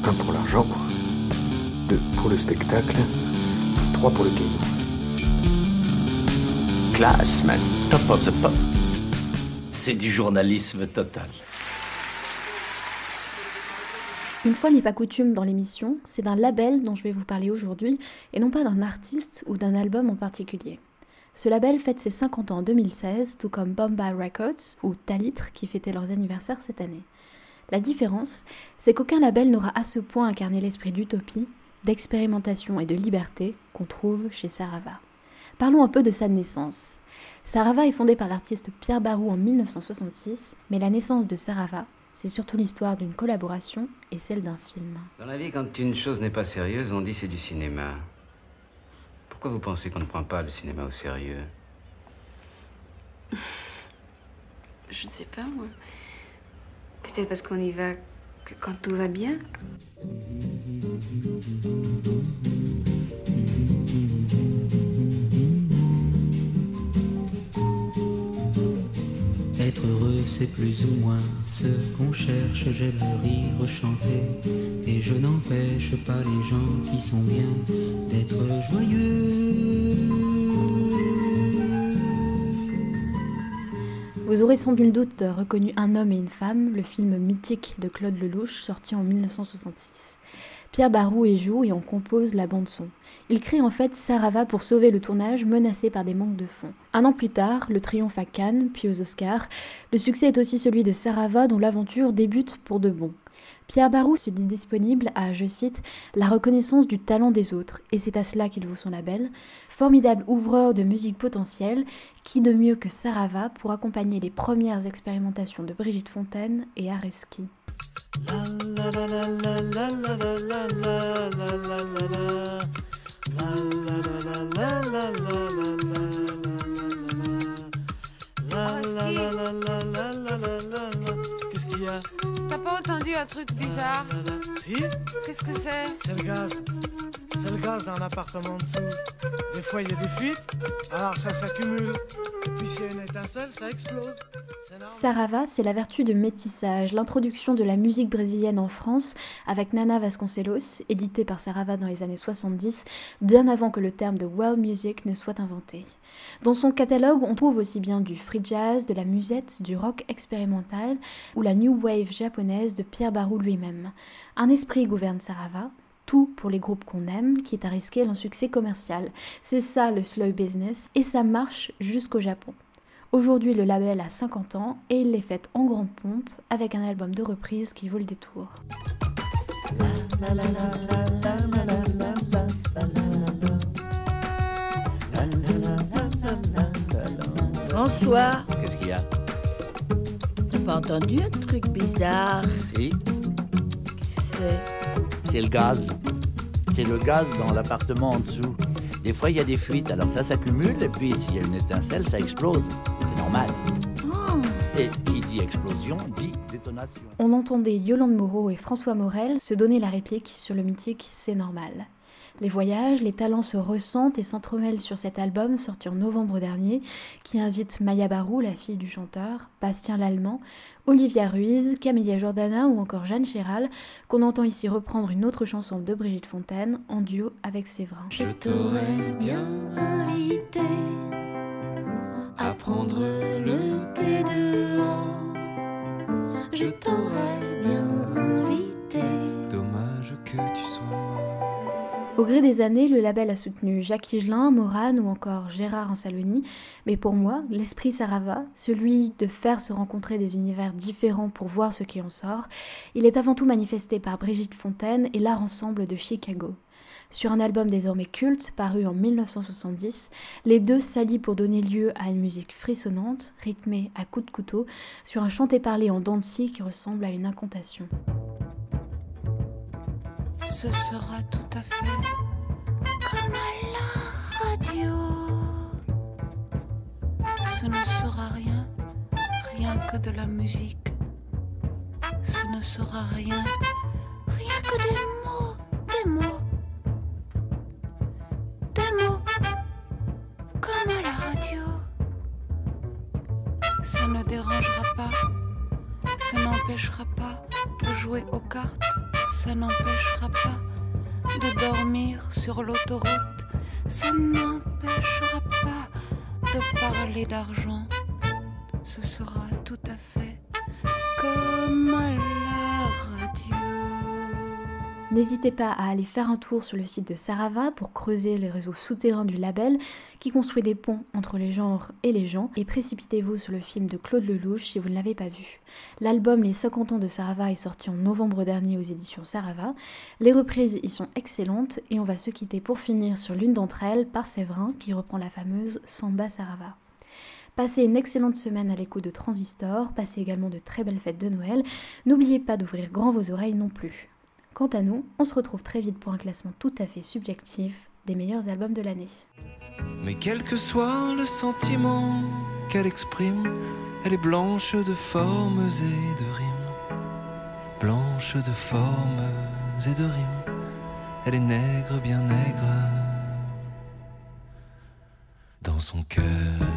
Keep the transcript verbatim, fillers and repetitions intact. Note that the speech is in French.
un pour l'argent, deux pour le spectacle, trois pour le caillou. Classe, man. Top of the pop. C'est du journalisme total. Une fois n'est pas coutume dans l'émission, c'est d'un label dont je vais vous parler aujourd'hui, et non pas d'un artiste ou d'un album en particulier. Ce label fête ses cinquante ans en deux mille seize, tout comme Bombay Records ou Talitre qui fêtaient leurs anniversaires cette année. La différence, c'est qu'aucun label n'aura à ce point incarné l'esprit d'utopie, d'expérimentation et de liberté qu'on trouve chez Sarava. Parlons un peu de sa naissance. Sarava est fondée par l'artiste Pierre Barou en mille neuf cent soixante-six, mais la naissance de Sarava, c'est surtout l'histoire d'une collaboration et celle d'un film. Dans la vie, quand une chose n'est pas sérieuse, on dit c'est du cinéma. Pourquoi vous pensez qu'on ne prend pas le cinéma au sérieux? Je ne sais pas, moi. Peut-être parce qu'on y va que quand tout va bien. Être heureux, c'est plus ou moins ce qu'on cherche. J'ai le rire chanté et je n'empêche pas les gens qui sont bien d'être joyeux. Vous aurez sans nul doute reconnu Un homme et une femme, le film mythique de Claude Lelouch sorti en mille neuf cent soixante-six. Pierre Barou y joue et en compose la bande-son. Il crée en fait Sarava pour sauver le tournage menacé par des manques de fonds. Un an plus tard, le triomphe à Cannes, puis aux Oscars, le succès est aussi celui de Sarava dont l'aventure débute pour de bon. Pierre Barou se dit disponible à, je cite, « la reconnaissance du talent des autres » et c'est à cela qu'il vaut son label. Formidable ouvreur de musique potentielle, qui de mieux que Sarava pour accompagner les premières expérimentations de Brigitte Fontaine et Areski. Qu'est-ce qu'il y a? T'as pas entendu un truc bizarre? Si? Qu'est-ce que c'est? C'est le gaz. C'est le gaz d'un appartement en dessous. Des fois, il y a des fuites, alors ça s'accumule. Et puis, s'il y a une étincelle, ça explose. Sarava, c'est la vertu de métissage, l'introduction de la musique brésilienne en France avec Nana Vasconcelos, édité par Sarava dans les années soixante-dix, bien avant que le terme de world music ne soit inventé. Dans son catalogue, on trouve aussi bien du free jazz, de la musette, du rock expérimental ou la new wave japonaise de Pierre Barou lui-même. Un esprit gouverne Sarava, tout pour les groupes qu'on aime, quitte à risquer l'insuccès commercial. C'est ça le slow business et ça marche jusqu'au Japon. Aujourd'hui, le label a cinquante ans et il les fête en grande pompe avec un album de reprise qui vaut le détour. François, qu'est-ce qu'il y a? T'as pas entendu un truc bizarre? Si. Qu'est-ce que c'est? C'est le gaz. C'est le gaz dans l'appartement en dessous. Des fois, il y a des fuites, alors ça s'accumule, et puis s'il y a une étincelle, ça explose. C'est normal. Oh. Et qui dit explosion, dit détonation. On entendait Yolande Moreau et François Morel se donner la réplique sur le mythique « C'est normal ». Les voyages, les talents se ressentent et s'entremêlent sur cet album sorti en novembre dernier qui invite Maya Barou, la fille du chanteur, Bastien Lallemand, Olivia Ruiz, Camélia Jordana ou encore Jeanne Chéral, qu'on entend ici reprendre une autre chanson de Brigitte Fontaine en duo avec Séverin. Je t'aurais bien invité à prendre le thé dehors. Je t'aurais bien invité. Dommage que tu sois mort. Au gré des années, le label a soutenu Jacques Higelin, Morane ou encore Gérard Ansaloni, mais pour moi, l'esprit Sarava, celui de faire se rencontrer des univers différents pour voir ce qui en sort, il est avant tout manifesté par Brigitte Fontaine et l'art ensemble de Chicago. Sur un album désormais culte, paru en mille neuf cent soixante-dix, les deux s'allient pour donner lieu à une musique frissonnante, rythmée à coups de couteau, sur un chanté-parlé en dents de scie qui ressemble à une incantation. Ce sera tout à fait comme à la radio. Ce ne sera rien, rien que de la musique. Ce ne sera rien, rien que des mots, des mots. Des mots, comme à la radio. Ça ne dérangera pas, ça n'empêchera pas de jouer aux cartes. ça n'empêchera pas de dormir sur l'autoroute, ça n'empêchera pas de parler d'argent. Ce sera tout à fait comme à la radio. N'hésitez pas à aller faire un tour sur le site de Sarava pour creuser les réseaux souterrains du label qui construit des ponts entre les genres et les gens, et précipitez-vous sur le film de Claude Lelouch si vous ne l'avez pas vu. L'album Les cinquante ans de Sarava est sorti en novembre dernier aux éditions Sarava. Les reprises y sont excellentes et on va se quitter pour finir sur l'une d'entre elles par Séverin qui reprend la fameuse Samba Sarava. Passez une excellente semaine à l'écoute de Transistor, passez également de très belles fêtes de Noël. N'oubliez pas d'ouvrir grand vos oreilles non plus. Quant à nous, on se retrouve très vite pour un classement tout à fait subjectif des meilleurs albums de l'année. Mais quel que soit le sentiment qu'elle exprime, elle est blanche de formes et de rimes. Blanche de formes et de rimes. Elle est nègre, bien nègre. Dans son cœur.